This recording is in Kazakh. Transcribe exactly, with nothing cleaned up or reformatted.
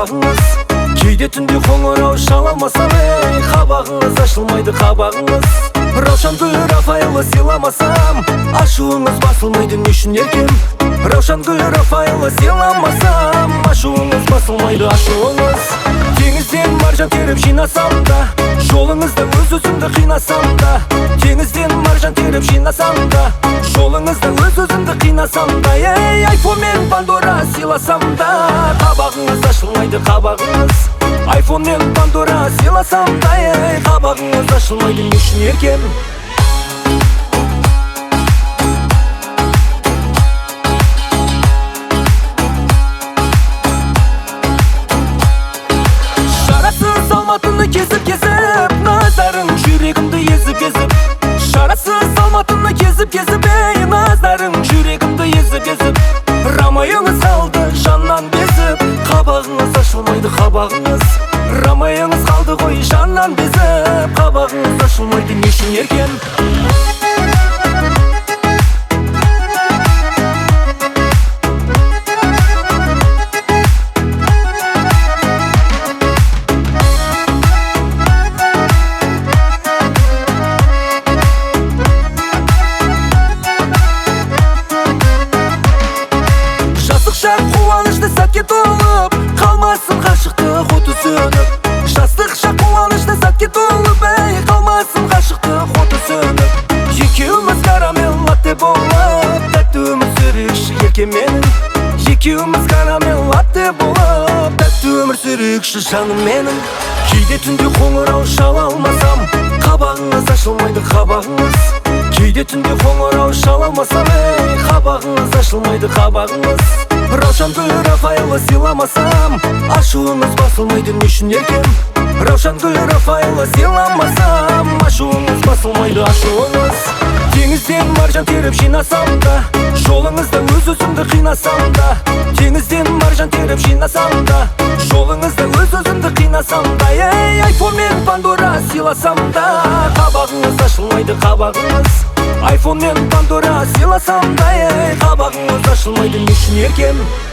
қабағыңыз. Кейде түнде қоңырау шаламасам, ей, қабағыңыз ашылмайды қабағыңыз. Раушан гүл Рафаэлла сыйламасам, ашуыңыз басылмайды не үшін еркем? Раушан гүл Рафаэлла сыйламасам, ашуыңыз басылмайды ашуыңыз. Теңізден маржан теріп жинасам да, жолыңызда өз-өзімді қинасам да. Теңізден маржан теріп жинасам да, жолыңызда өз-өзімді қинасам да. Ей, айфон мен Пандора сыйласам да, қабағыңыз ашылмайды қабағыңыз. Айфон мен Пандора сыйласам да, ей, қабағыңыз ашылмайды не үшін еркем? Шарасыз алматыны кезіп-кезіп, назарың жүрегімді езіп-езіп. Шарасыз алматыны кезіп-кезіп, ей, назарың жүрегімді езіп-езіп. Рамайыңыз қалды жаннан безіп, қабағыңыз ашылмайды қабағыңыз. Рамайыңыз қалды ғой жаннан безіп, қабағыңыз ашылмайды не үшін еркем? Қуанышты сәтке толып, қалмасын ғашықтық оты сөніп. Жастық шақ қуанышты сәтке толып, ей, қалмасын ғашықтық оты сөніп. Екеуміз карамел латте болып, тәтті өмір сүрейікші еркем менің. Екеуміз карамел латте болып, тәтті өмір сүрейікші жаным менің. Кейде түнде қоңырау шала алмасам, қабағыңыз ашылмайды қабағыңыз. Кейде түнде қоңырау шала алмасам, ей, қабағыңыз ашылмайды қабағыңыз. Раушан гүл Рафаэлла сыйламасам, ашуыңыз басылмайды не үшін еркем? Раушан гүл Рафаэлла сыйламасам, ашуыңыз басылмайды ашуыңыз. Теңізден маржан теріп жинасам да, жолыңызда өз-өзімді қинасам да. Теңізден маржан теріп жинасам да, жолыңызда өз-өзімді қинасам да. Ей, айфон мен Пандора сыйласам да, қабағыңыз ашылмайды қабағыңыз. Айфон мен Пандора сыйласам да, ей, қабағыңыз ашылмайды не үшін еркем?